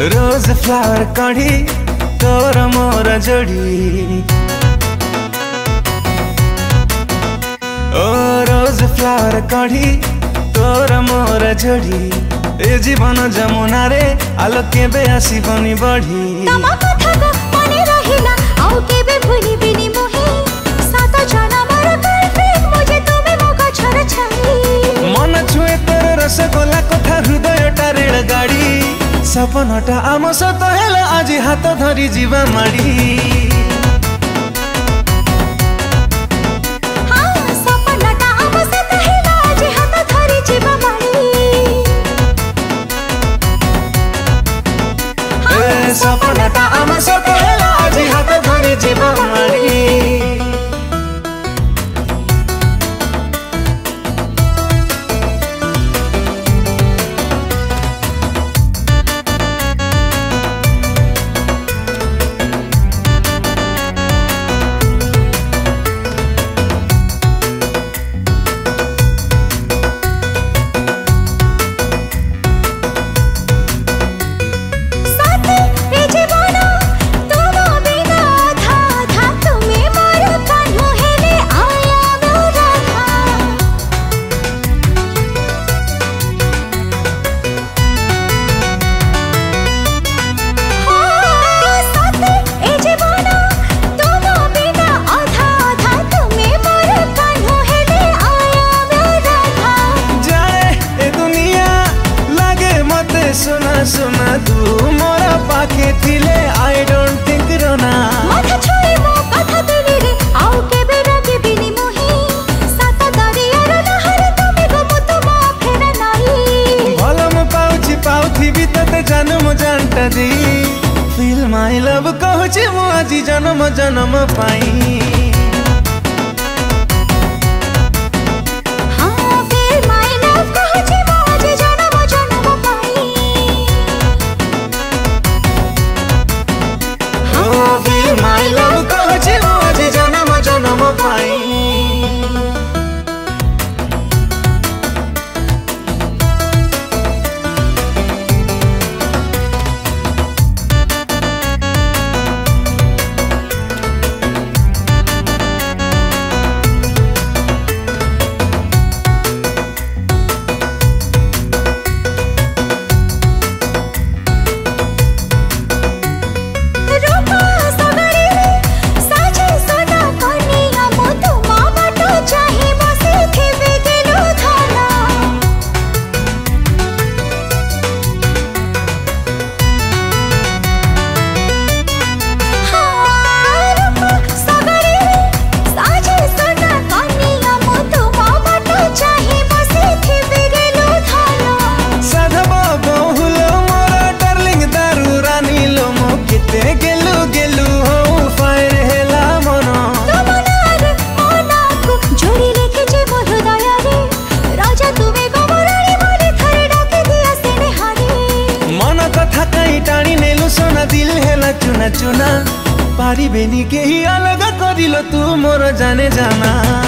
रोज flower कढ़ी तोर मोर जोड़ी। ओ रोज flower कढ़ी तोर मोर जोड़ी। ए जीवन जमुना रे आलो केबे आसीबनी बढ़ी। तमा कथा को मने रहिला आउ केबे भूलिबिनी मोहि। सात जन्मर गर्लफ्रेंड मुझे तुमे मोका छर छाई। मन छुए तोर रसगोला कथा हृदयटा रेलगाड़ी। सपनटा आम सत हेला आज हाथ धरी जीवा माड़ी। सपनटा आम सत हेला आज हाथ धरी जीवा माड़ी। सुना तू मोरा पाखे थिले आई डोंट थिंक रोना। माथा छुई मो कथा दिली रे आउ केबे रागे बिनी मोहि। सात दरियार लहर तुमे गो मु तुम फेर नाही। भलम पाउथी भी तते जन्म जानता दी। फील माय लव कहछि मु आज जन्म जन्म पाई। My love कहछि मु आज जन्म जन्म पाई। दिल हेला चुना चुना पारिबेनी केही अलग करिलो तू मोर जाने जाना।